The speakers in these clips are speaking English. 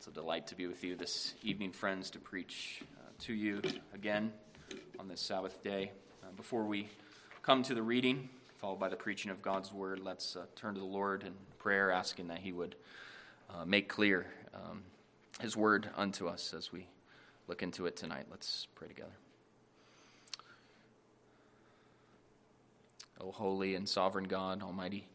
It's a delight to be with you this evening, friends, to preach to you again on this Sabbath day. Before we come to the reading, followed by the preaching of God's Word, let's turn to the Lord in prayer, asking that He would make clear His Word unto us as we look into it tonight. Let's pray together. O holy and sovereign God, Almighty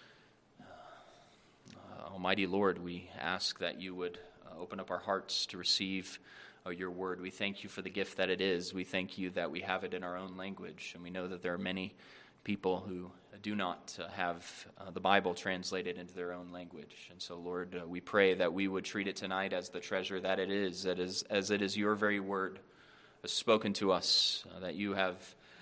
Lord, we ask that you would open up our hearts to receive your word. We thank you for the gift that it is. We thank you that we have it in our own language, and we know that there are many people who do not have the Bible translated into their own language. And so, Lord, we pray that we would treat it tonight as the treasure that it is, as it is your very word spoken to us, that you have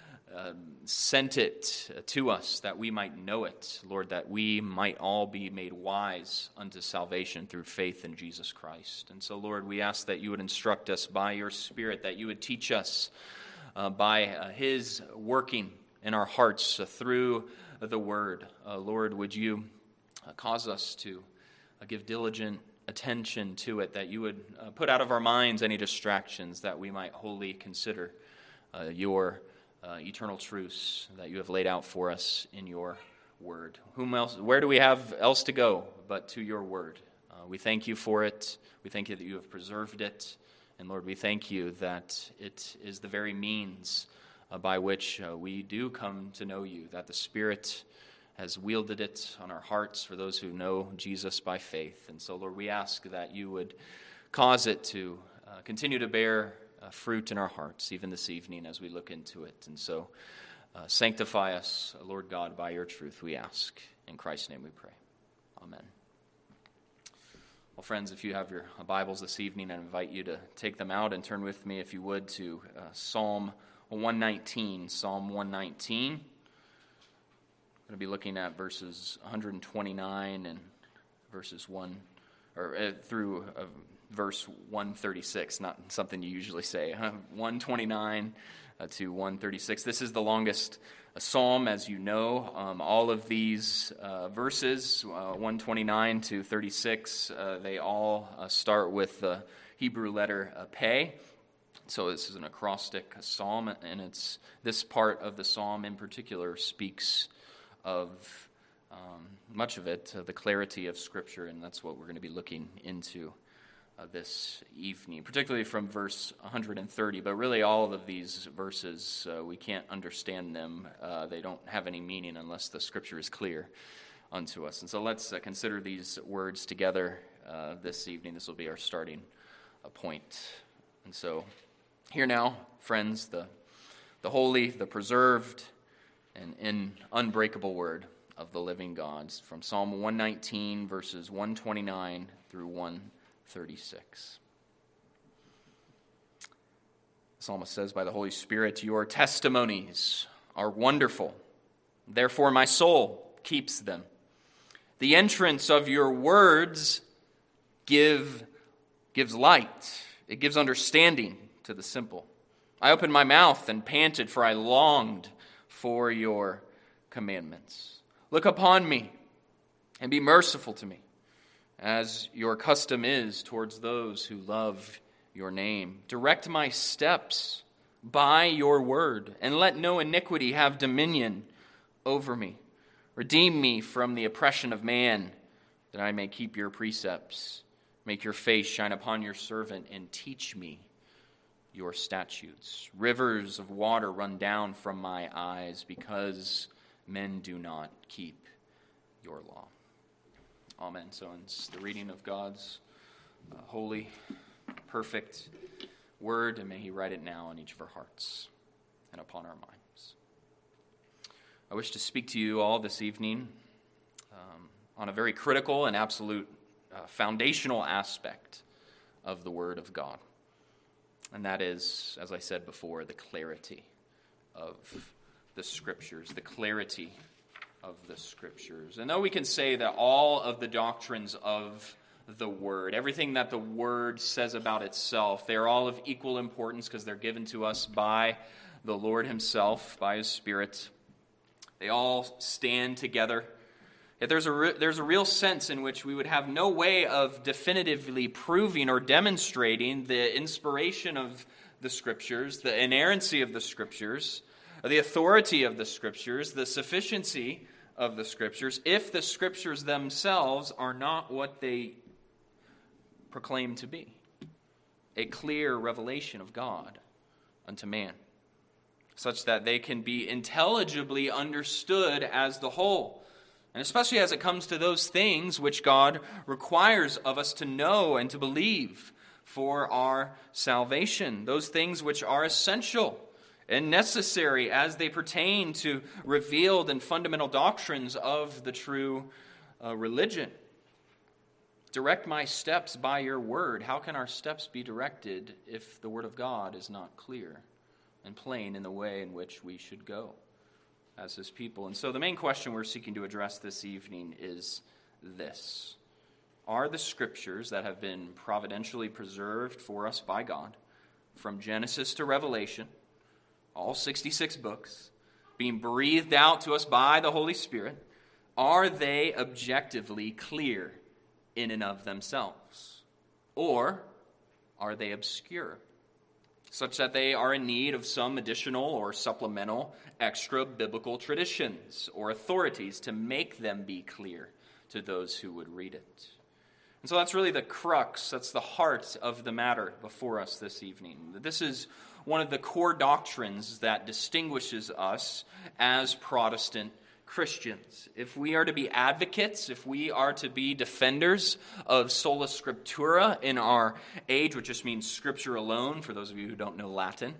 sent it to us that we might know it, Lord, that we might all be made wise unto salvation through faith in Jesus Christ. And so, Lord, we ask that you would instruct us by your Spirit, that you would teach us by His working in our hearts through the Word. Lord, would you cause us to give diligent attention to it, that you would put out of our minds any distractions, that we might wholly consider your eternal truths that you have laid out for us in your word. Whom else? Where do we have else to go but to your word? We thank you for it. We thank you that you have preserved it. And Lord, we thank you that it is the very means by which we do come to know you, that the Spirit has wielded it on our hearts for those who know Jesus by faith. And so, Lord, we ask that you would cause it to continue to bear fruit in our hearts, even this evening as we look into it. And so sanctify us, Lord God, by your truth, we ask. In Christ's name we pray. Amen. Well, friends, if you have your Bibles this evening, I invite you to take them out and turn with me, if you would, to Psalm 119. Psalm 119. I'm going to be looking at verses 129 and verses 1 or through verse 136, not something you usually say, 129 to 136. This is the longest psalm, as you know. All of these verses, 129 to 36, they all start with the Hebrew letter Pei. So this is an acrostic psalm, and it's this part of the psalm in particular speaks of much of it, the clarity of Scripture, and that's what we're going to be looking into this evening, particularly from verse 130. But really all of these verses, we can't understand them. They don't have any meaning unless the Scripture is clear unto us. And so let's consider these words together this evening. This will be our starting point. And so hear now, friends, the holy, the preserved, and unbreakable word of the living God from Psalm 119, verses 129 through 136. The psalmist says, by the Holy Spirit, your testimonies are wonderful. Therefore my soul keeps them. The entrance of your words gives light. It gives understanding to the simple. I opened my mouth and panted, for I longed for your commandments. Look upon me and be merciful to me, as your custom is towards those who love your name. Direct my steps by your word, and let no iniquity have dominion over me. Redeem me from the oppression of man, that I may keep your precepts. Make your face shine upon your servant, and teach me your statutes. Rivers of water run down from my eyes, because men do not keep your law. Amen. So it's the reading of God's holy, perfect word, and may He write it now on each of our hearts and upon our minds. I wish to speak to you all this evening on a very critical and absolute foundational aspect of the Word of God. And that is, as I said before, the clarity of the Scriptures, the clarity of the Scriptures. And though we can say that all of the doctrines of the Word, everything that the Word says about itself, they are all of equal importance because they're given to us by the Lord Himself, by His Spirit. They all stand together Yet there's a real sense in which we would have no way of definitively proving or demonstrating the inspiration of the Scriptures, the inerrancy of the Scriptures, the authority of the Scriptures, the sufficiency of the Scriptures, if the Scriptures themselves are not what they proclaim to be, a clear revelation of God unto man, such that they can be intelligibly understood as the whole, and especially as it comes to those things which God requires of us to know and to believe for our salvation, those things which are essential and necessary as they pertain to revealed and fundamental doctrines of the true religion. Direct my steps by your word. How can our steps be directed if the word of God is not clear and plain in the way in which we should go as his people? And so the main question we're seeking to address this evening is this: are the Scriptures that have been providentially preserved for us by God, from Genesis to Revelation, all 66 books, being breathed out to us by the Holy Spirit, are they objectively clear in and of themselves? Or are they obscure, such that they are in need of some additional or supplemental extra biblical traditions or authorities to make them be clear to those who would read it? And so that's really the crux, that's the heart of the matter before us this evening. This is one of the core doctrines that distinguishes us as Protestant Christians. If we are to be advocates, if we are to be defenders of sola scriptura in our age, which just means Scripture alone, for those of you who don't know Latin.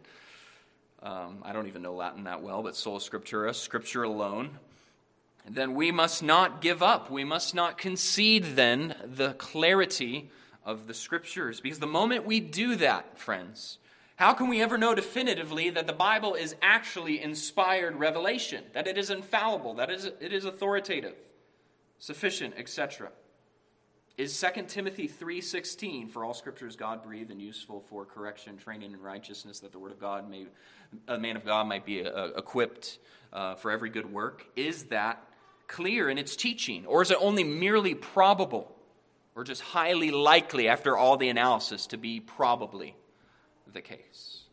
I don't even know Latin that well, but sola scriptura, Scripture alone. Then we must not give up. We must not concede then the clarity of the Scriptures. Because the moment we do that, friends, how can we ever know definitively that the Bible is actually inspired revelation, that it is infallible, that it is authoritative, sufficient, etc.? Is 2 Timothy 3:16, for all Scripture is God-breathed and useful for correction, training in righteousness, that the word of God a man of God might be equipped for every good work? Is that clear in its teaching? Or is it only merely probable, or just highly likely after all the analysis to be probably the case?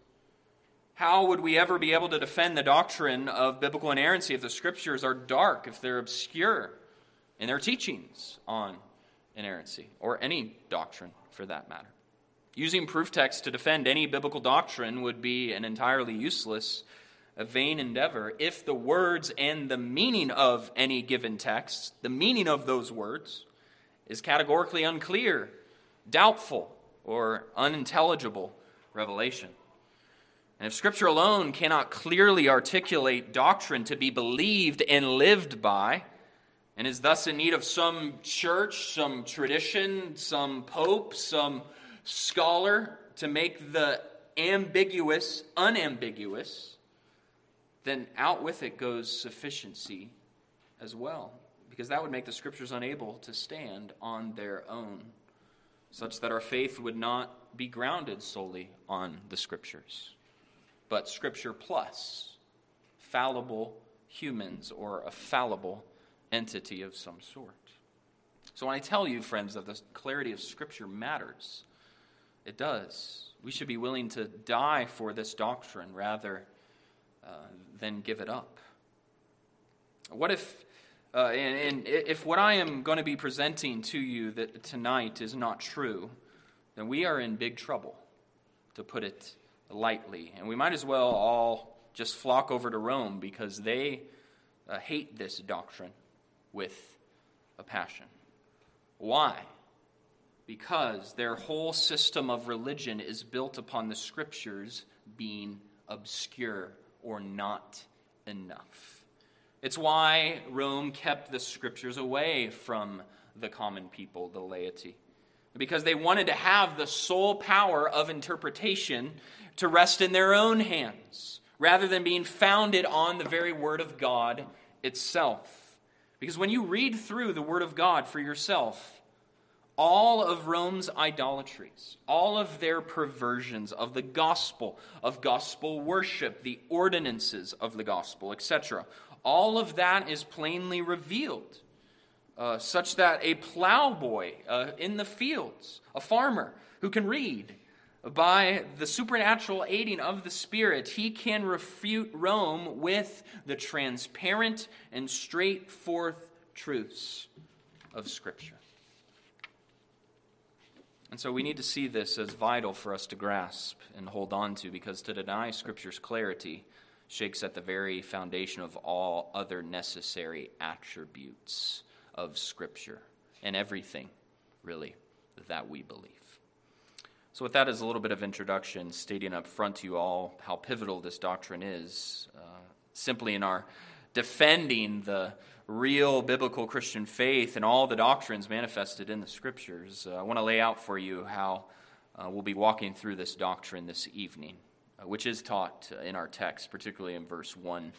How would we ever be able to defend the doctrine of biblical inerrancy if the Scriptures are dark, if they're obscure in their teachings on inerrancy, or any doctrine for that matter? Using proof text to defend any biblical doctrine would be an entirely useless, a vain endeavor if the words and the meaning of any given text, the meaning of those words, is categorically unclear, doubtful, or unintelligible revelation. And if Scripture alone cannot clearly articulate doctrine to be believed and lived by, and is thus in need of some church, some tradition, some pope, some scholar to make the ambiguous unambiguous, then out with it goes sufficiency as well, because that would make the Scriptures unable to stand on their own, such that our faith would not be grounded solely on the Scriptures, but Scripture plus fallible humans or a fallible entity of some sort. So when I tell you, friends, that the clarity of Scripture matters, it does. We should be willing to die for this doctrine rather than give it up. What if, if what I am going to be presenting to you that tonight is not true, then we are in big trouble, to put it lightly. And we might as well all just flock over to Rome, because they hate this doctrine with a passion. Why? Because their whole system of religion is built upon the Scriptures being obscure or not enough. It's why Rome kept the Scriptures away from the common people, the laity, because they wanted to have the sole power of interpretation to rest in their own hands, rather than being founded on the very Word of God itself. Because when you read through the Word of God for yourself, all of Rome's idolatries, all of their perversions of the gospel, of gospel worship, the ordinances of the gospel, etc., all of that is plainly revealed such that a plowboy in the fields, a farmer who can read, by the supernatural aiding of the Spirit, he can refute Rome with the transparent and straightforward truths of Scripture. And so we need to see this as vital for us to grasp and hold on to, because to deny Scripture's clarity shakes at the very foundation of all other necessary attributes of Scripture and everything, really, that we believe. So with that as a little bit of introduction, stating up front to you all how pivotal this doctrine is, simply in our defending the real biblical Christian faith and all the doctrines manifested in the Scriptures, I want to lay out for you how we'll be walking through this doctrine this evening, which is taught in our text, particularly in verse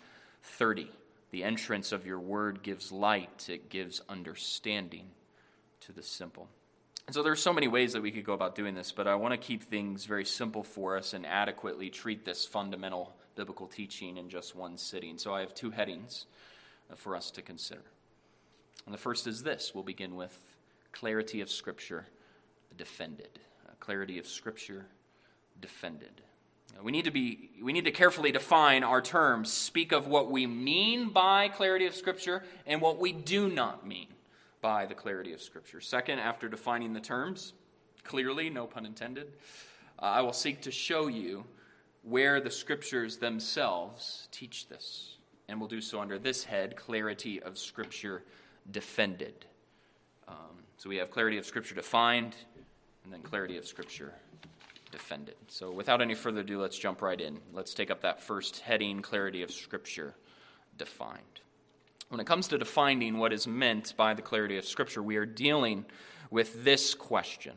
130. The entrance of your word gives light, it gives understanding to the simple. And so there's so many ways that we could go about doing this, but I want to keep things very simple for us and adequately treat this fundamental biblical teaching in just one sitting. So I have two headings for us to consider. And the first is this. We'll begin with clarity of Scripture defended. Clarity of Scripture defended. We need to carefully define our terms, speak of what we mean by clarity of Scripture and what we do not mean by the clarity of Scripture. Second, after defining the terms clearly, no pun intended, I will seek to show you where the Scriptures themselves teach this. And we'll do so under this head, clarity of Scripture defended. So we have clarity of Scripture defined, and then clarity of Scripture defended. So without any further ado, let's jump right in. Let's take up that first heading, clarity of Scripture defined. When it comes to defining what is meant by the clarity of Scripture, we are dealing with this question.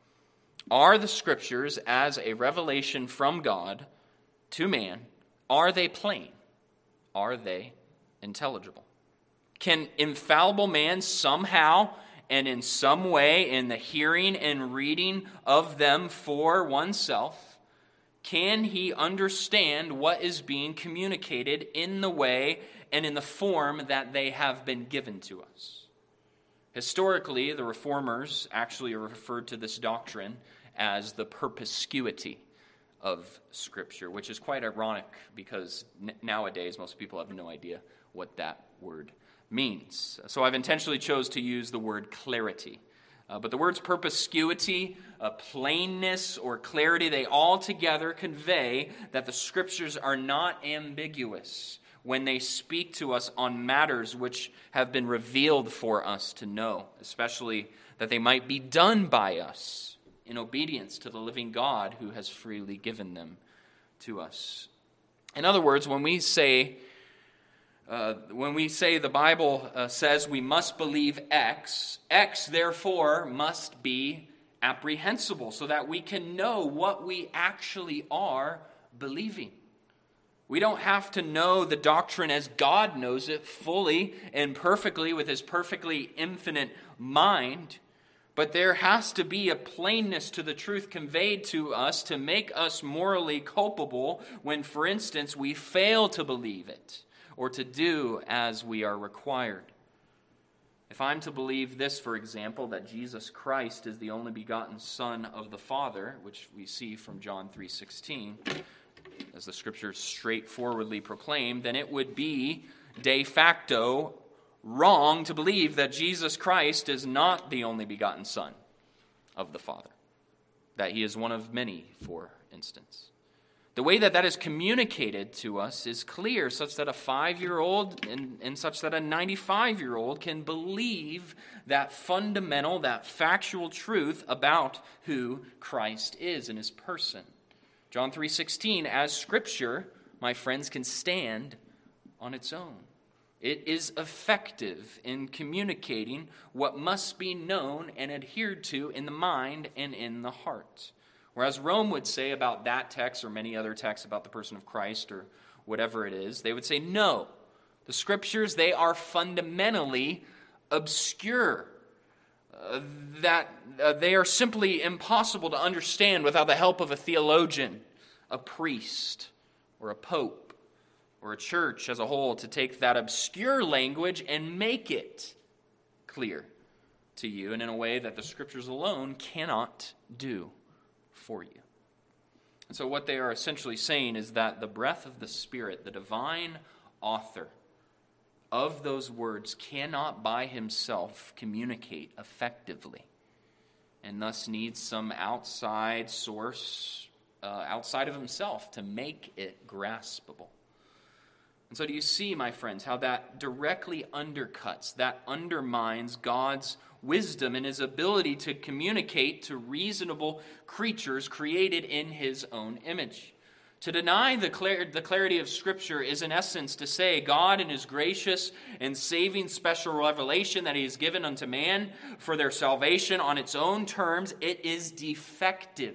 Are the Scriptures, as a revelation from God to man, are they plain? Are they intelligible? Can infallible man somehow and in some way, in the hearing and reading of them for oneself, can he understand what is being communicated in the way and in the form that they have been given to us? Historically, the Reformers actually referred to this doctrine as the perspicuity of Scripture, which is quite ironic because nowadays most people have no idea what that word means. So I've intentionally chose to use the word clarity. But the words perspicuity, plainness, or clarity, they all together convey that the Scriptures are not ambiguous when they speak to us on matters which have been revealed for us to know, especially that they might be done by us in obedience to the living God who has freely given them to us. In other words, when we say the Bible says we must believe X, X therefore must be apprehensible so that we can know what we actually are believing. We don't have to know the doctrine as God knows it fully and perfectly with his perfectly infinite mind, but there has to be a plainness to the truth conveyed to us to make us morally culpable when, for instance, we fail to believe it or to do as we are required. If I'm to believe this, for example, that Jesus Christ is the only begotten Son of the Father, which we see from John 3:16, as the Scriptures straightforwardly proclaim, then it would be de facto wrong to believe that Jesus Christ is not the only begotten Son of the Father, that he is one of many, for instance. The way that is communicated to us is clear, such that a 5-year-old and such that a 95-year-old can believe that fundamental, that factual truth about who Christ is in his person. John 3:16, as Scripture, my friends, can stand on its own. It is effective in communicating what must be known and adhered to in the mind and in the heart. Whereas Rome would say about that text or many other texts about the person of Christ or whatever it is, they would say, no, the Scriptures, they are fundamentally obscure. That they are simply impossible to understand without the help of a theologian, a priest, or a pope, or a church as a whole to take that obscure language and make it clear to you and in a way that the Scriptures alone cannot do for you. And so what they are essentially saying is that the breath of the Spirit, the divine author of those words, cannot by himself communicate effectively, and thus needs some outside source, outside of himself, to make it graspable. And so do you see, my friends, how that directly undercuts, that undermines God's wisdom and his ability to communicate to reasonable creatures created in his own image? To deny the clarity of Scripture is in essence to say God in his gracious and saving special revelation that he has given unto man for their salvation on its own terms, it is defective.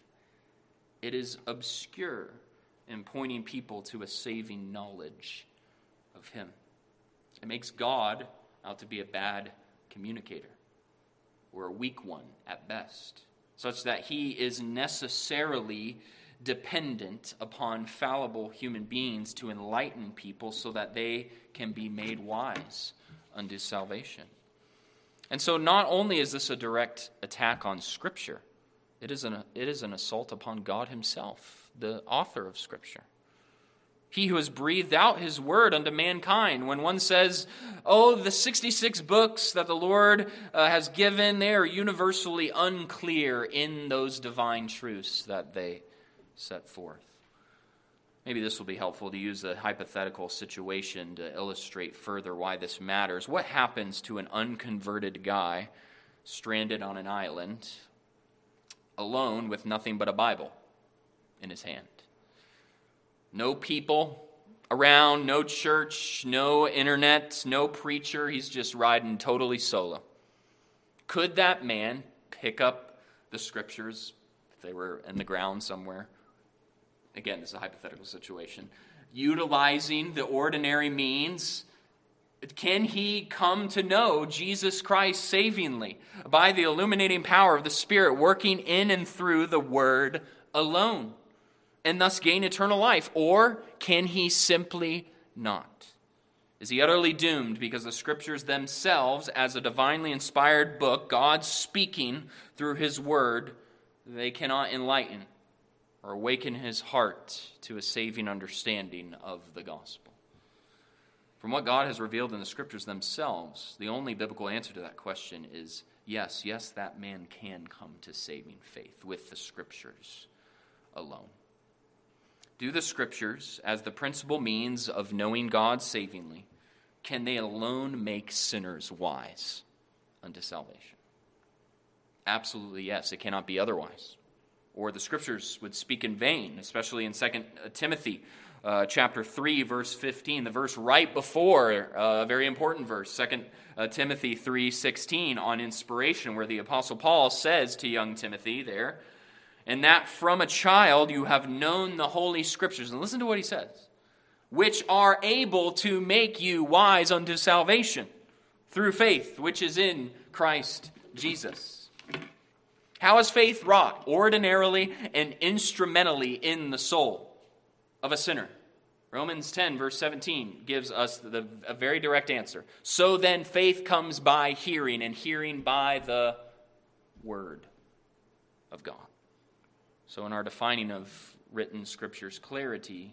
It is obscure in pointing people to a saving knowledge of him. It makes God out to be a bad communicator, or a weak one at best, such that he is necessarily dependent upon fallible human beings to enlighten people so that they can be made wise unto salvation. And so not only is this a direct attack on Scripture, it is an assault upon God himself, the author of Scripture. He who has breathed out his word unto mankind. When one says, oh, the 66 books that the Lord has given, they are universally unclear in those divine truths that they set forth. Maybe this will be helpful to use a hypothetical situation to illustrate further why this matters. What happens to an unconverted guy stranded on an island, alone with nothing but a Bible in his hand? No people around, no church, no internet, no preacher. He's just riding totally solo. Could that man pick up the Scriptures if they were in the ground somewhere? Again, this is a hypothetical situation. Utilizing the ordinary means, can he come to know Jesus Christ savingly by the illuminating power of the Spirit working in and through the Word alone, and thus gain eternal life? Or can he simply not? Is he utterly doomed because the Scriptures themselves, as a divinely inspired book, God speaking through his Word, they cannot enlighten or awaken his heart to a saving understanding of the gospel? From what God has revealed in the Scriptures themselves, the only biblical answer to that question is yes, that man can come to saving faith with the Scriptures alone. Do the Scriptures, as the principal means of knowing God savingly, can they alone make sinners wise unto salvation? Absolutely yes. It cannot be otherwise, or the Scriptures would speak in vain, especially in 2 Timothy chapter 3, verse 15, the verse right before a very important verse, 2 Timothy 3:16, on inspiration, where the Apostle Paul says to young Timothy there, and that from a child you have known the Holy Scriptures. And listen to what he says, which are able to make you wise unto salvation through faith, which is in Christ Jesus. How is faith wrought? Ordinarily and instrumentally in the soul of a sinner. Romans 10, verse 17, gives us a very direct answer. So then faith comes by hearing, and hearing by the Word of God. So in our defining of written Scripture's clarity,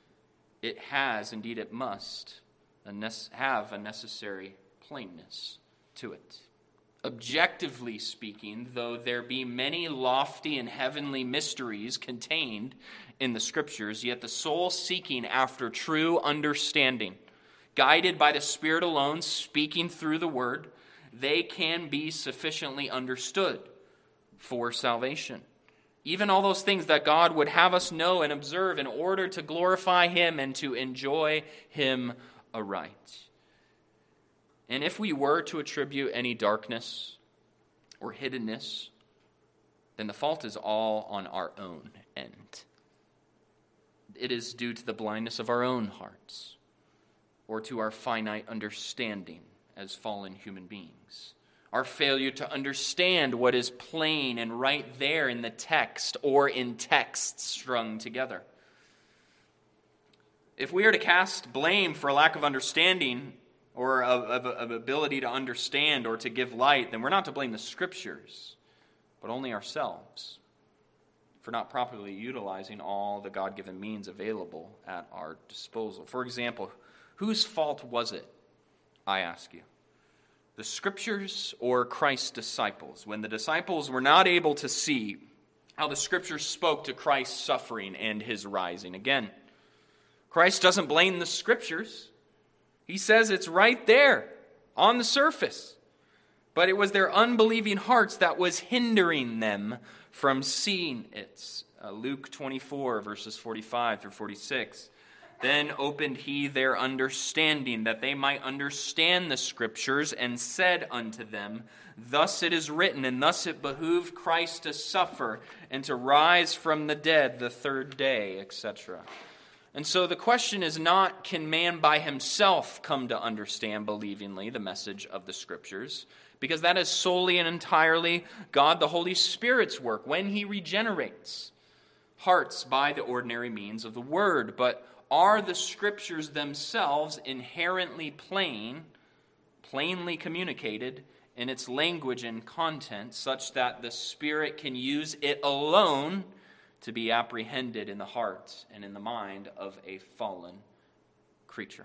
it has, indeed it must, have a necessary plainness to it. Objectively speaking, though there be many lofty and heavenly mysteries contained in the Scriptures, yet the soul seeking after true understanding, guided by the Spirit alone, speaking through the Word, they can be sufficiently understood for salvation. Even all those things that God would have us know and observe in order to glorify Him and to enjoy Him aright. And if we were to attribute any darkness or hiddenness, then the fault is all on our own end. It is due to the blindness of our own hearts, or to our finite understanding as fallen human beings. Our failure to understand what is plain and right there in the text or in texts strung together. If we are to cast blame for a lack of understanding or of ability to understand or to give light, then we're not to blame the Scriptures, but only ourselves for not properly utilizing all the God-given means available at our disposal. For example, whose fault was it, I ask you? The Scriptures or Christ's disciples? When the disciples were not able to see how the Scriptures spoke to Christ's suffering and his rising. Again, Christ doesn't blame the Scriptures. He says it's right there on the surface. But it was their unbelieving hearts that was hindering them from seeing it. Luke 24, verses 45 through 46. Then opened he their understanding, that they might understand the Scriptures, and said unto them, Thus it is written, and thus it behooved Christ to suffer, and to rise from the dead the third day, etc. And so the question is not, can man by himself come to understand believingly the message of the Scriptures? Because that is solely and entirely God the Holy Spirit's work when he regenerates hearts by the ordinary means of the Word. But are the Scriptures themselves inherently plainly communicated in its language and content, such that the Spirit can use it alone to be apprehended in the heart and in the mind of a fallen creature?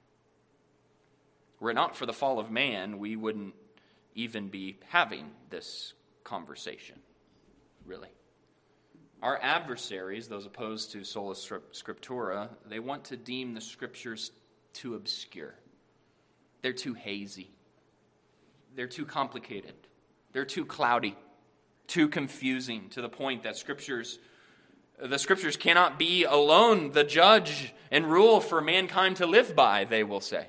Were it not for the fall of man, we wouldn't even be having this conversation, really. Our adversaries, those opposed to sola scriptura, they want to deem the Scriptures too obscure. They're too hazy. They're too complicated. They're too cloudy, too confusing, to the point that the Scriptures cannot be alone the judge and rule for mankind to live by, they will say.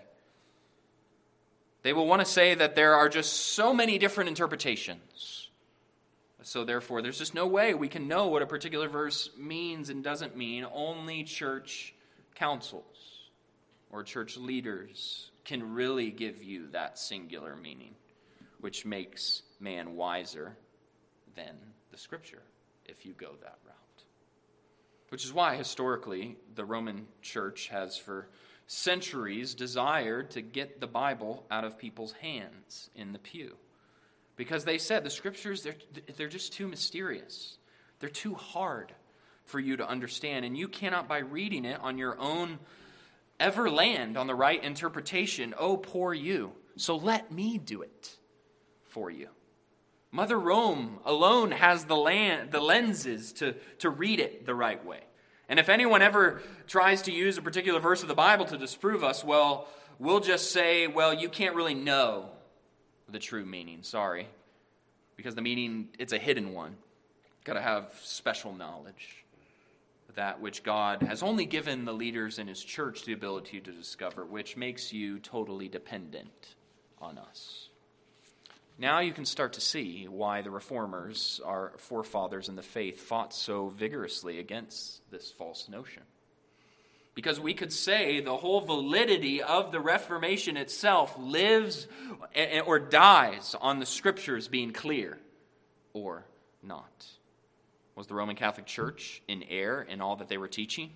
They will want to say that there are just so many different interpretations. So therefore, there's just no way we can know what a particular verse means and doesn't mean. Only church councils or church leaders can really give you that singular meaning, which makes man wiser than the Scripture, if you go that route. Which is why, historically, the Roman Church has for centuries desired to get the Bible out of people's hands in the pew. Because they said the Scriptures, they're just too mysterious. They're too hard for you to understand. And you cannot, by reading it on your own, ever land on the right interpretation. Oh, poor you. So let me do it for you. Mother Rome alone has the lenses to read it the right way. And if anyone ever tries to use a particular verse of the Bible to disprove us, well, we'll just say, well, you can't really know the true meaning. Sorry. Because the meaning, it's a hidden one. Got to have special knowledge. That which God has only given the leaders in his church the ability to discover, which makes you totally dependent on us. Now you can start to see why the Reformers, our forefathers in the faith, fought so vigorously against this false notion. Because we could say the whole validity of the Reformation itself lives or dies on the Scriptures being clear or not. Was the Roman Catholic Church in error in all that they were teaching?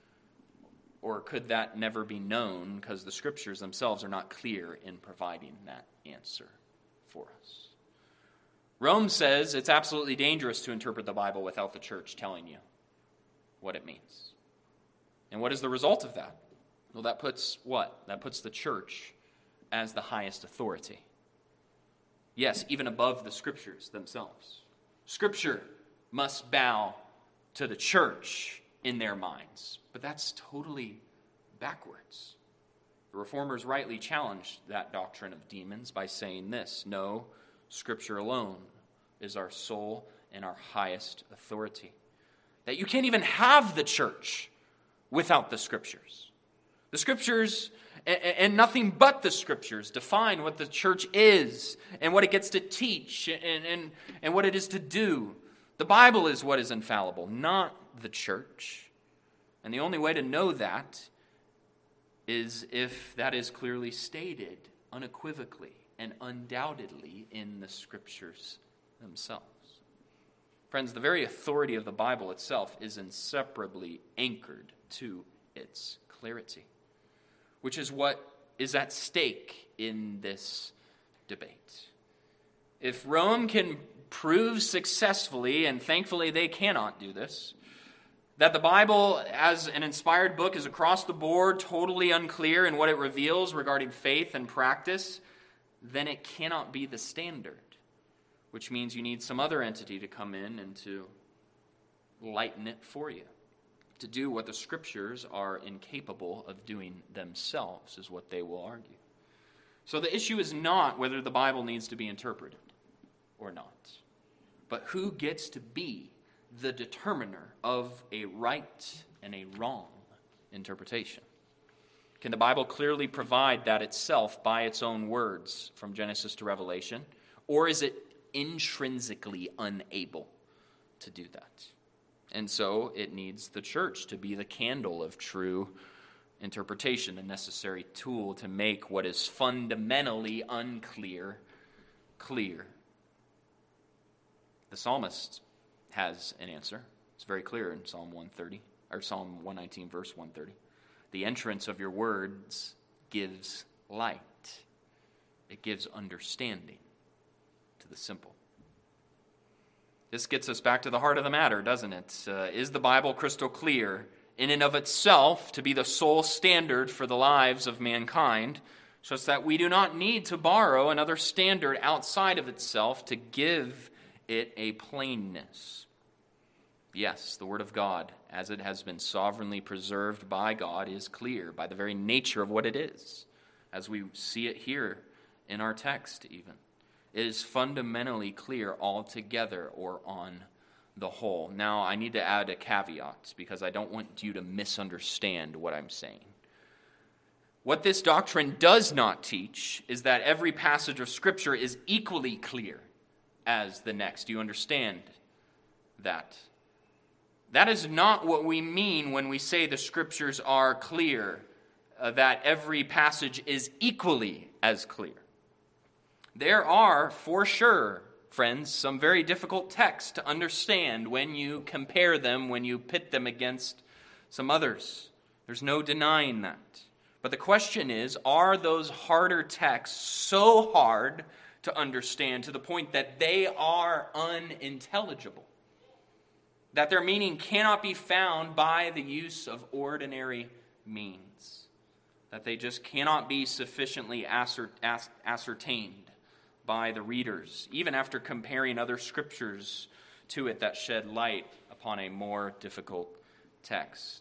Or could that never be known because the Scriptures themselves are not clear in providing that answer for us? Rome says it's absolutely dangerous to interpret the Bible without the church telling you what it means. And what is the result of that? Well, that puts what? That puts the church as the highest authority. Yes, even above the Scriptures themselves. Scripture must bow to the church in their minds. But that's totally backwards. The Reformers rightly challenged that doctrine of demons by saying this: no, Scripture alone is our sole and our highest authority. That you can't even have the church without the Scriptures. The Scriptures and nothing but the Scriptures define what the church is and what it gets to teach and what it is to do. The Bible is what is infallible, not the church. And the only way to know that is if that is clearly stated unequivocally and undoubtedly in the Scriptures themselves. Friends, the very authority of the Bible itself is inseparably anchored to its clarity, which is what is at stake in this debate. If Rome can prove successfully, and thankfully they cannot do this, that the Bible as an inspired book is across the board totally unclear in what it reveals regarding faith and practice, then it cannot be the standard, which means you need some other entity to come in and to lighten it for you, to do what the Scriptures are incapable of doing themselves, is what they will argue. So the issue is not whether the Bible needs to be interpreted or not, but who gets to be the determiner of a right and a wrong interpretation. Can the Bible clearly provide that itself by its own words from Genesis to Revelation, or is it intrinsically unable to do that? And so it needs the church to be the candle of true interpretation, the necessary tool to make what is fundamentally unclear clear. The psalmist has an answer. It's very clear in Psalm 119, verse 130. The entrance of your words gives light. It gives understanding to the simple. This gets us back to the heart of the matter, doesn't it? Is the Bible crystal clear in and of itself to be the sole standard for the lives of mankind, such that we do not need to borrow another standard outside of itself to give it a plainness? Yes, the Word of God, as it has been sovereignly preserved by God, is clear by the very nature of what it is, as we see it here in our text even. It is fundamentally clear altogether, or on the whole. Now, I need to add a caveat, because I don't want you to misunderstand what I'm saying. What this doctrine does not teach is that every passage of Scripture is equally clear as the next. Do you understand that? That is not what we mean when we say the Scriptures are clear, that every passage is equally as clear. There are, for sure, friends, some very difficult texts to understand when you compare them, when you pit them against some others. There's no denying that. But the question is, are those harder texts so hard to understand to the point that they are unintelligible? That their meaning cannot be found by the use of ordinary means? That they just cannot be sufficiently ascertained by the readers, even after comparing other scriptures to it that shed light upon a more difficult text?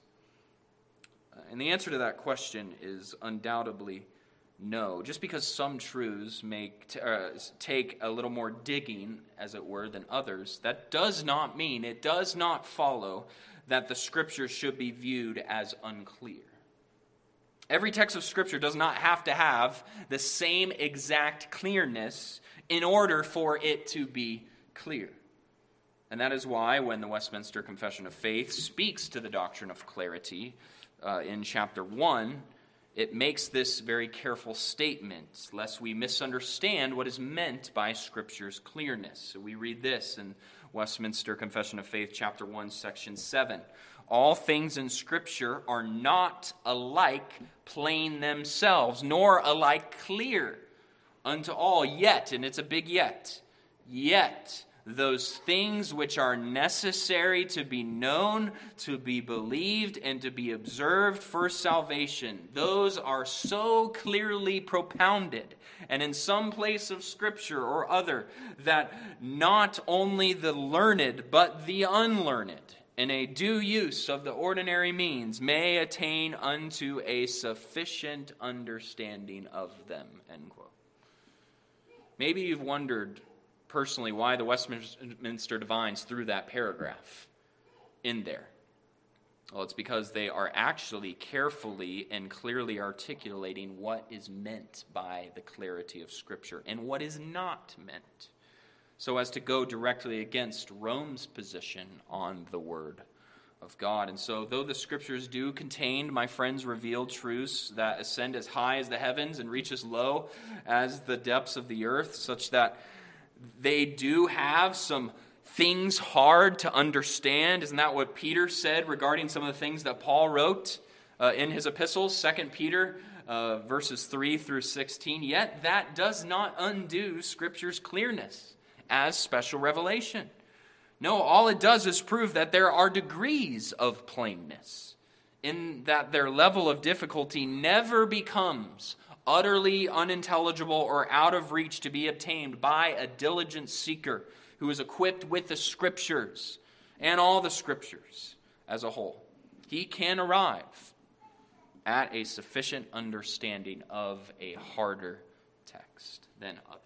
And the answer to that question is undoubtedly no. Just because some truths take a little more digging, as it were, than others, that does not mean, it does not follow that the Scripture should be viewed as unclear. Every text of Scripture does not have to have the same exact clearness in order for it to be clear. And that is why when the Westminster Confession of Faith speaks to the doctrine of clarity in chapter 1, it makes this very careful statement, lest we misunderstand what is meant by Scripture's clearness. So we read this in Westminster Confession of Faith, chapter 1, section 7. All things in Scripture are not alike plain themselves, nor alike clear unto all. Yet, and it's a big yet, those things which are necessary to be known, to be believed, and to be observed for salvation, those are so clearly propounded, and in some place of Scripture or other, that not only the learned, but the unlearned, in a due use of the ordinary means, may attain unto a sufficient understanding of them. End quote. Maybe you've wondered personally why the Westminster Divines threw that paragraph in there. Well, it's because they are actually carefully and clearly articulating what is meant by the clarity of Scripture and what is not meant, so as to go directly against Rome's position on the Word of God. And so, though the Scriptures do contain, my friends, revealed truths that ascend as high as the heavens and reach as low as the depths of the earth, such that they do have some things hard to understand. Isn't that what Peter said regarding some of the things that Paul wrote in his epistles? 2 Peter verses 3 through 16, yet that does not undo Scripture's clearness as special revelation. No, all it does is prove that there are degrees of plainness, in that their level of difficulty never becomes utterly unintelligible or out of reach to be obtained by a diligent seeker who is equipped with the Scriptures and all the Scriptures as a whole. He can arrive at a sufficient understanding of a harder text than others.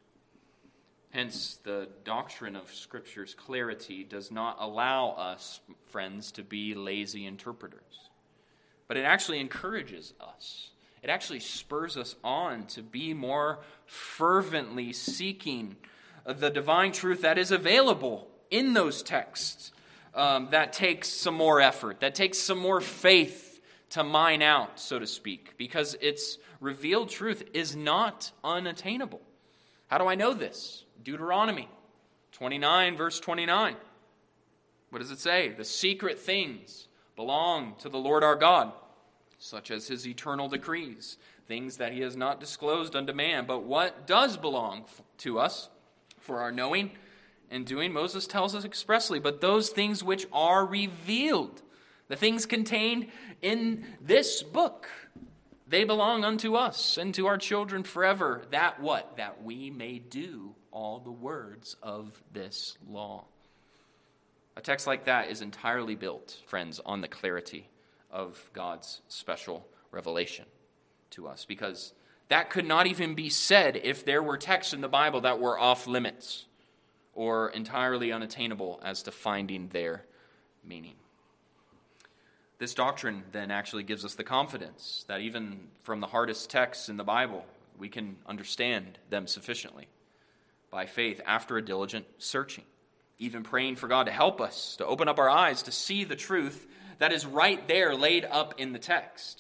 Hence, the doctrine of Scripture's clarity does not allow us, friends, to be lazy interpreters. But it actually encourages us. It actually spurs us on to be more fervently seeking the divine truth that is available in those texts. That takes some more effort, that takes some more faith to mine out, so to speak, because its revealed truth is not unattainable. How do I know this? Deuteronomy 29, verse 29. What does it say? The secret things belong to the Lord our God, such as his eternal decrees, things that he has not disclosed unto man. But what does belong to us for our knowing and doing? Moses tells us expressly, but those things which are revealed, the things contained in this book, they belong unto us and to our children forever. That what? That we may do all the words of this law. A text like that is entirely built, friends, on the clarity of God's special revelation to us, because that could not even be said if there were texts in the Bible that were off limits or entirely unattainable as to finding their meaning. This doctrine then actually gives us the confidence that even from the hardest texts in the Bible, we can understand them sufficiently by faith after a diligent searching, even praying for God to help us, to open up our eyes to see the truth that is right there laid up in the text,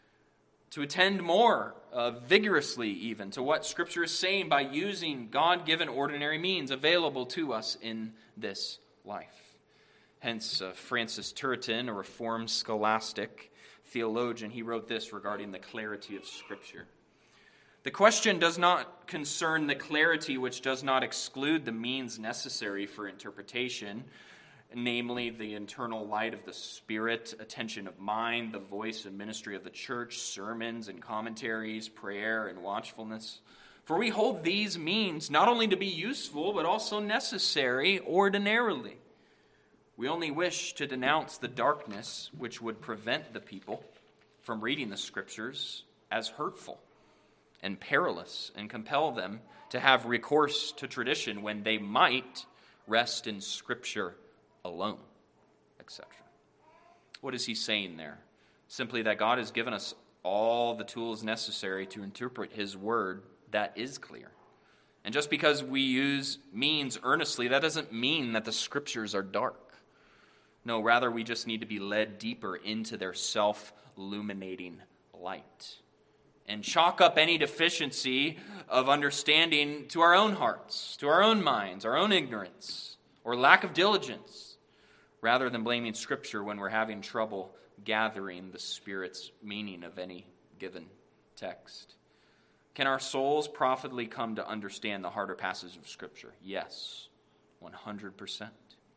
to attend more vigorously even to what Scripture is saying by using God-given ordinary means available to us in this life. Hence, Francis Turretin, a Reformed scholastic theologian, he wrote this regarding the clarity of Scripture. The question does not concern the clarity which does not exclude the means necessary for interpretation, namely the internal light of the Spirit, attention of mind, the voice and ministry of the church, sermons and commentaries, prayer and watchfulness. For we hold these means not only to be useful, but also necessary ordinarily. We only wish to denounce the darkness which would prevent the people from reading the Scriptures as hurtful and perilous, and compel them to have recourse to tradition when they might rest in Scripture alone, etc. What is he saying there? Simply that God has given us all the tools necessary to interpret his word that is clear. And just because we use means earnestly, that doesn't mean that the Scriptures are dark. No, rather we just need to be led deeper into their self-illuminating light and chalk up any deficiency of understanding to our own hearts, to our own minds, our own ignorance, or lack of diligence, rather than blaming Scripture when we're having trouble gathering the Spirit's meaning of any given text. Can our souls profitably come to understand the harder passages of Scripture? Yes, 100%.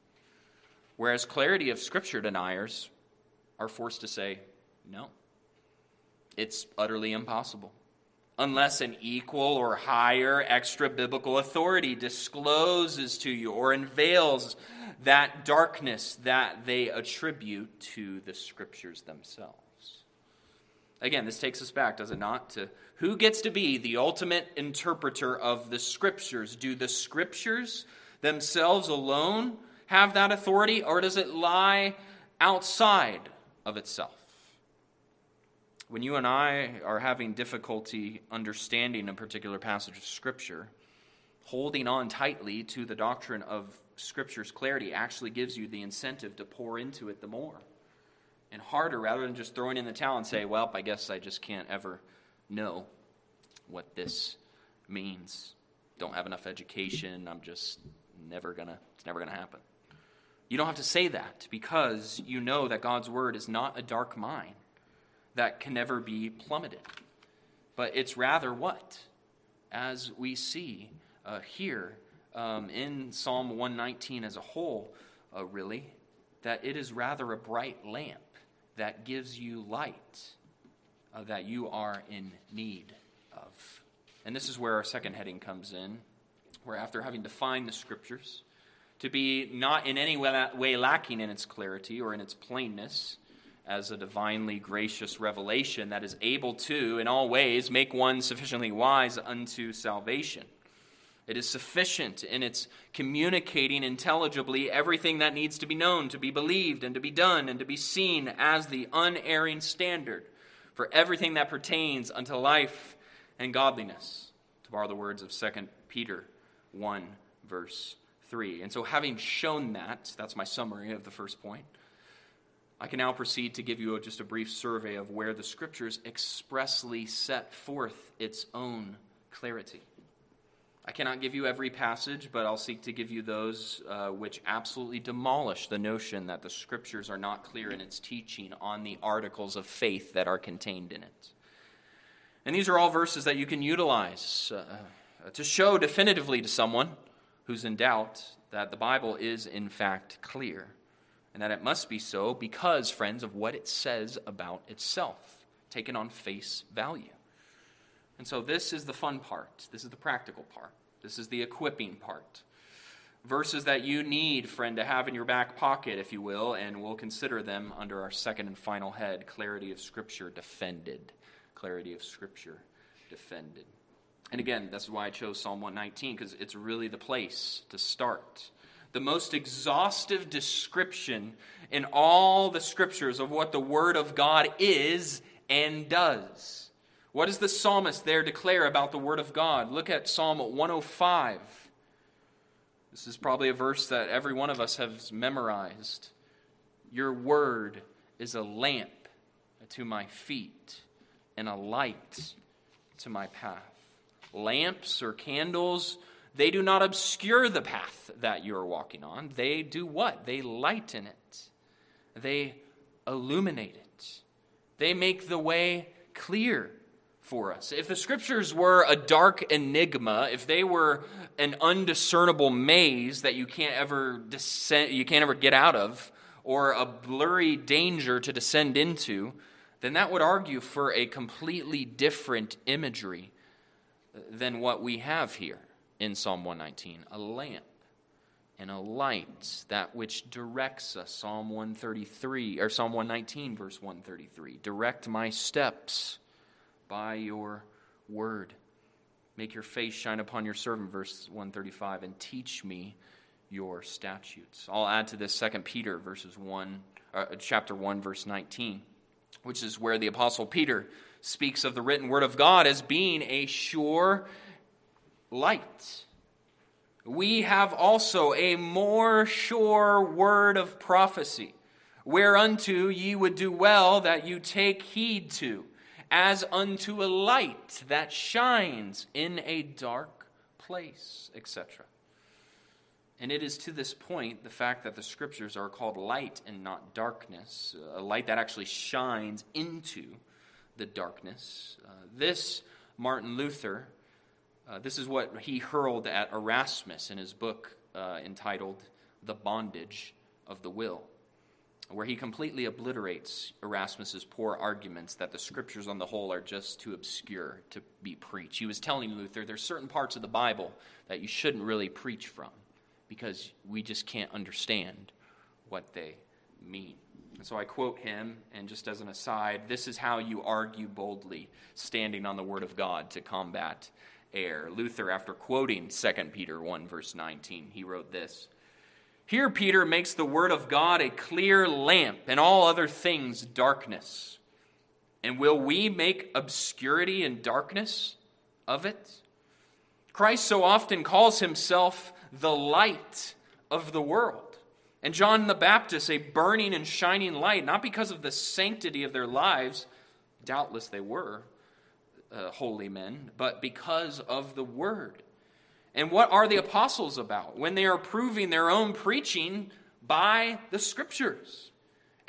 Whereas clarity of Scripture deniers are forced to say, no, it's utterly impossible, unless an equal or higher extra-biblical authority discloses to you or unveils that darkness that they attribute to the Scriptures themselves. Again, this takes us back, does it not, to who gets to be the ultimate interpreter of the Scriptures? Do the Scriptures themselves alone have that authority, or does it lie outside of itself? When you and I are having difficulty understanding a particular passage of Scripture, holding on tightly to the doctrine of Scripture's clarity actually gives you the incentive to pour into it the more and harder, rather than just throwing in the towel and say, well, I guess I just can't ever know what this means. Don't have enough education. I'm just it's never gonna happen. You don't have to say that, because you know that God's word is not a dark mine, that can never be plummeted. But it's rather what? As we see here in Psalm 119 as a whole, really, that it is rather a bright lamp that gives you light that you are in need of. And this is where our second heading comes in, where after having defined the Scriptures to be not in any way lacking in its clarity or in its plainness, as a divinely gracious revelation that is able to, in all ways, make one sufficiently wise unto salvation. It is sufficient in its communicating intelligibly everything that needs to be known, to be believed, and to be done, and to be seen as the unerring standard for everything that pertains unto life and godliness, to borrow the words of 2 Peter 1, verse 3. And so having shown that, that's my summary of the first point, I can now proceed to give you just a brief survey of where the Scriptures expressly set forth its own clarity. I cannot give you every passage, but I'll seek to give you those which absolutely demolish the notion that the Scriptures are not clear in its teaching on the articles of faith that are contained in it. And these are all verses that you can utilize to show definitively to someone who's in doubt that the Bible is in fact clear. And that it must be so because, friends, of what it says about itself, taken on face value. And so this is the fun part. This is the practical part. This is the equipping part. Verses that you need, friend, to have in your back pocket, if you will, and we'll consider them under our second and final head, clarity of Scripture defended. Clarity of Scripture defended. And again, that's why I chose Psalm 119, because it's really the place to start. The most exhaustive description in all the Scriptures of what the Word of God is and does. What does the psalmist there declare about the Word of God? Look at Psalm 105. This is probably a verse that every one of us has memorized. Your Word is a lamp to my feet and a light to my path. Lamps or candles, they do not obscure the path that you're walking on. They do what? They lighten it. They illuminate it. They make the way clear for us. If the Scriptures were a dark enigma, if they were an undiscernible maze that you can't ever get out of, or a blurry danger to descend into, then that would argue for a completely different imagery than what we have here in Psalm 119, a lamp and a light, that which directs us. Psalm 119, verse 133. Direct my steps by your word. Make your face shine upon your servant, verse 135, and teach me your statutes. I'll add to this 2 Peter chapter 1, verse 19, which is where the Apostle Peter speaks of the written word of God as being a sure light. We have also a more sure word of prophecy, whereunto ye would do well that you take heed to, as unto a light that shines in a dark place, etc. And it is to this point, the fact that the Scriptures are called light and not darkness, a light that actually shines into the darkness. This Martin Luther, this is what he hurled at Erasmus in his book entitled The Bondage of the Will, where he completely obliterates Erasmus's poor arguments that the Scriptures on the whole are just too obscure to be preached. He was telling Luther there's certain parts of the Bible that you shouldn't really preach from because we just can't understand what they mean. And so I quote him, and just as an aside, this is how you argue boldly, standing on the Word of God to combat error. Luther, after quoting 2 Peter 1, verse 19, he wrote this: "Here Peter makes the Word of God a clear lamp, and all other things darkness. And will we make obscurity and darkness of it? Christ so often calls himself the light of the world, and John the Baptist a burning and shining light, not because of the sanctity of their lives, doubtless they were holy men, but because of the Word. And what are the apostles about when they are proving their own preaching by the Scriptures?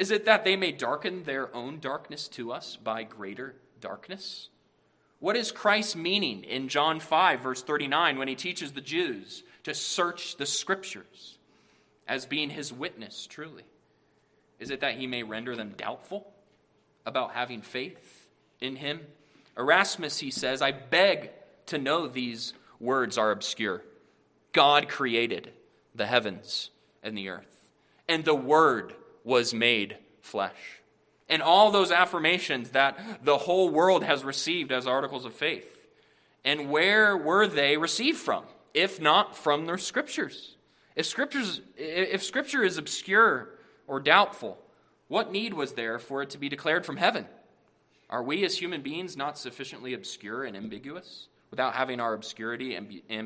Is it that they may darken their own darkness to us by greater darkness? What is Christ meaning in John 5, verse 39, when he teaches the Jews to search the Scriptures as being his witness, truly? Is it that he may render them doubtful about having faith in him? Erasmus, he says, I beg to know these words are obscure. God created the heavens and the earth, and the Word was made flesh. And all those affirmations that the whole world has received as articles of faith. And where were they received from, if not from their Scriptures? If Scripture is obscure or doubtful, what need was there for it to be declared from heaven? Are we as human beings not sufficiently obscure and ambiguous without having our obscurity and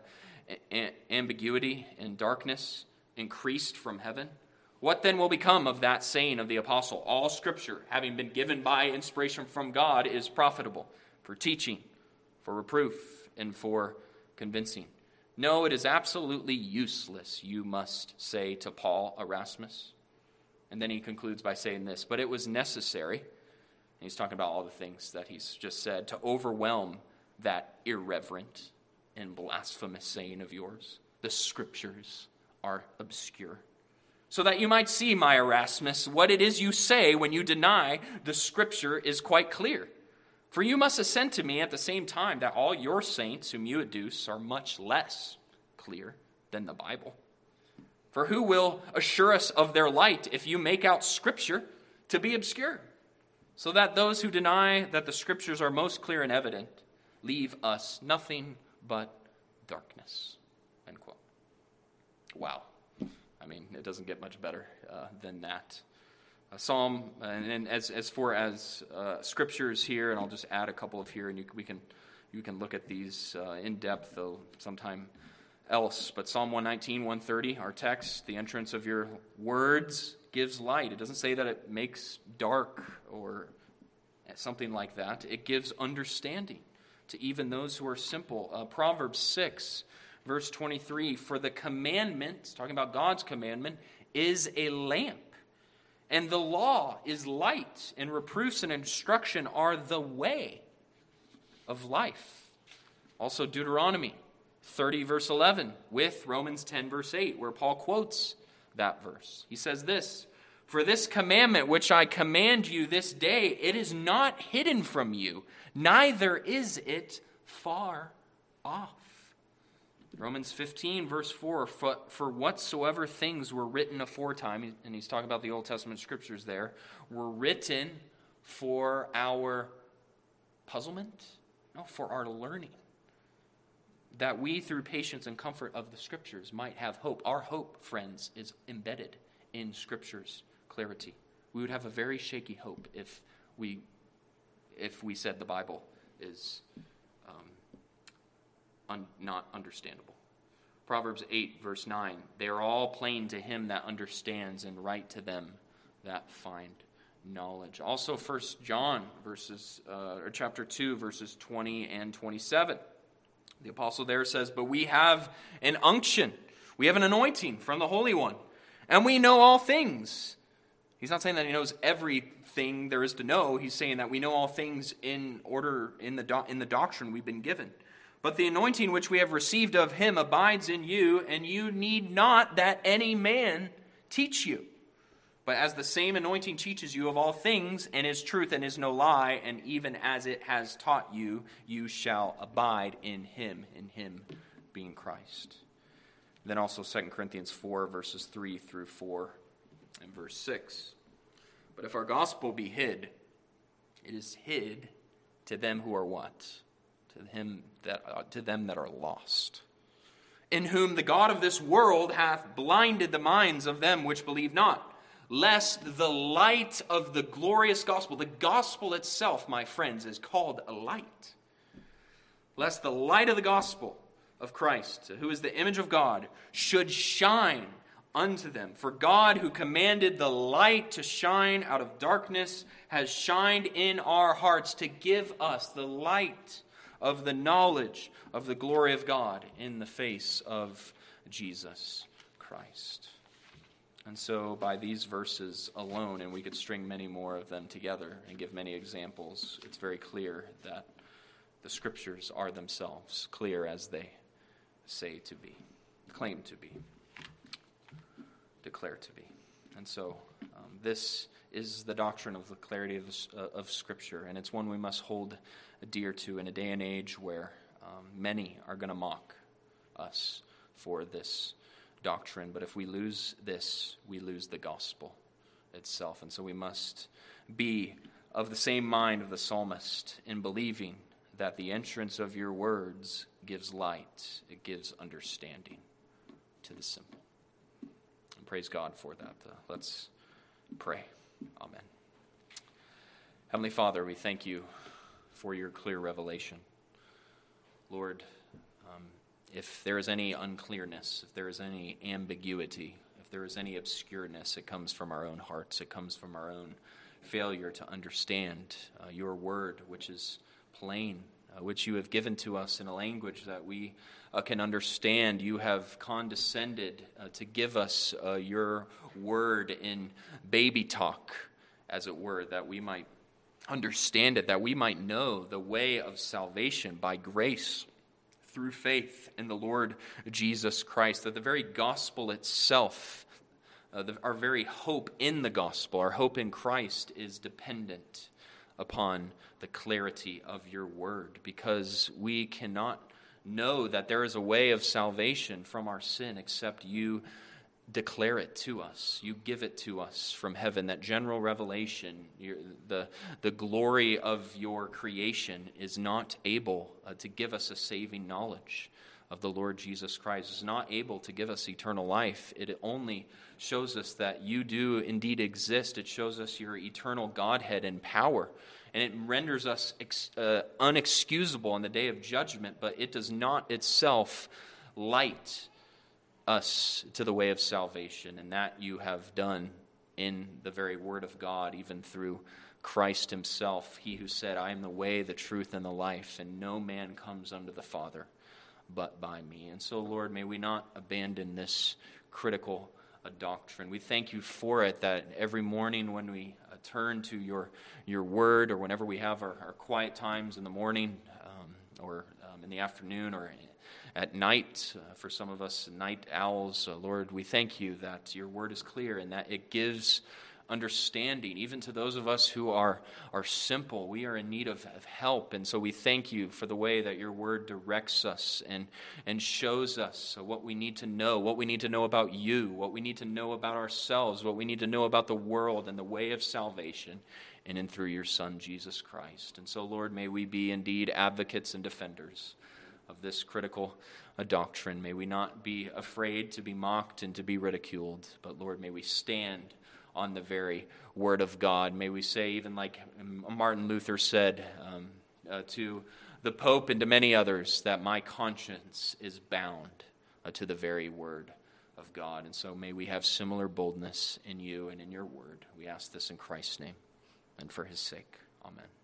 ambiguity and darkness increased from heaven? What then will become of that saying of the apostle, all Scripture, having been given by inspiration from God, is profitable for teaching, for reproof, and for convincing? No, it is absolutely useless, you must say to Paul, Erasmus. And then he concludes by saying this, but it was necessary, and he's talking about all the things that he's just said, to overwhelm that irreverent and blasphemous saying of yours. The Scriptures are obscure. So that you might see, my Erasmus, what it is you say when you deny the Scripture is quite clear. For you must assent to me at the same time that all your saints whom you adduce are much less clear than the Bible. For who will assure us of their light if you make out Scripture to be obscure? So that those who deny that the Scriptures are most clear and evident leave us nothing but darkness. End quote. Wow. I mean, it doesn't get much better than that. Psalm, and as far as Scriptures here, and I'll just add a couple of here, and you can look at these in depth, though, sometime else. But Psalm 119, 130, our text, the entrance of your words gives light. It doesn't say that it makes dark or something like that. It gives understanding to even those who are simple. Proverbs 6, verse 23, for the commandment, talking about God's commandment, is a lamp, and the law is light, and reproofs and instruction are the way of life. Also Deuteronomy 30, verse 11, with Romans 10, verse 8, where Paul quotes that verse. He says this, for this commandment which I command you this day, it is not hidden from you, neither is it far off. Romans 15, verse 4, for whatsoever things were written aforetime, and he's talking about the Old Testament Scriptures there, were written for our puzzlement? No, for our learning. That we, through patience and comfort of the Scriptures, might have hope. Our hope, friends, is embedded in Scripture's clarity. We would have a very shaky hope if we said the Bible is not understandable. Proverbs 8, verse 9, they are all plain to him that understands, and right to them that find knowledge. Also 1 John chapter 2, verses 20 and 27. The apostle there says, but we have an unction, we have an anointing from the Holy One, and we know all things. He's not saying that he knows everything there is to know. He's saying that we know all things in the doctrine we've been given. But the anointing which we have received of him abides in you, and you need not that any man teach you. But as the same anointing teaches you of all things, and is truth and is no lie, and even as it has taught you, you shall abide in him being Christ. Then also 2 Corinthians 4, verses 3 through 4, and verse 6. But if our gospel be hid, it is hid to them who are what? To them that are lost. In whom the God of this world hath blinded the minds of them which believe not, lest the light of the glorious gospel, the gospel itself, my friends, is called a light. Lest the light of the gospel of Christ, who is the image of God, should shine unto them. For God, who commanded the light to shine out of darkness, has shined in our hearts to give us the light of the knowledge of the glory of God in the face of Jesus Christ. And so by these verses alone, and we could string many more of them together and give many examples, it's very clear that the Scriptures are themselves clear as they say to be, claim to be, declare to be. And so this is the doctrine of the clarity of Scripture, and it's one we must hold dear to in a day and age where many are going to mock us for this doctrine. But if we lose this, we lose the gospel itself. And so we must be of the same mind of the psalmist in believing that the entrance of your words gives light, it gives understanding to the simple. And praise God for that. Let's pray. Amen. Heavenly Father, we thank you for your clear revelation. Lord, if there is any unclearness, if there is any ambiguity, if there is any obscureness, it comes from our own hearts. It comes from our own failure to understand your word, which is plain, which you have given to us in a language that we can understand. You have condescended to give us your word in baby talk, as it were, that we might understand it, that we might know the way of salvation by grace through faith in the Lord Jesus Christ, that the very gospel itself, our very hope in the gospel, our hope in Christ is dependent upon the clarity of your word, because we cannot know that there is a way of salvation from our sin except you declare it to us. You give it to us from heaven. That general revelation, the glory of your creation is not able to give us a saving knowledge of the Lord Jesus Christ. It's not able to give us eternal life. It only shows us that you do indeed exist. It shows us your eternal Godhead and power. And it renders us unexcusable on the day of judgment, but it does not itself light us to the way of salvation, and that you have done in the very word of God, even through Christ himself, he who said, I am the way, the truth, and the life, and no man comes unto the Father but by me. And so, Lord, may we not abandon this critical doctrine. We thank you for it, that every morning when we turn to your word, or whenever we have our quiet times in the morning, or in the afternoon, or at night, for some of us night owls, Lord, we thank you that your word is clear and that it gives understanding, even to those of us who are simple. We are in need of help, and so we thank you for the way that your word directs us and shows us what we need to know about you, what we need to know about ourselves, what we need to know about the world and the way of salvation, and in through your Son, Jesus Christ. And so, Lord, may we be indeed advocates and defenders of this critical doctrine. May we not be afraid to be mocked and to be ridiculed, but Lord, may we stand on the very word of God. May we say, even like Martin Luther said to the Pope and to many others, that my conscience is bound to the very word of God. And so may we have similar boldness in you and in your word. We ask this in Christ's name and for his sake. Amen.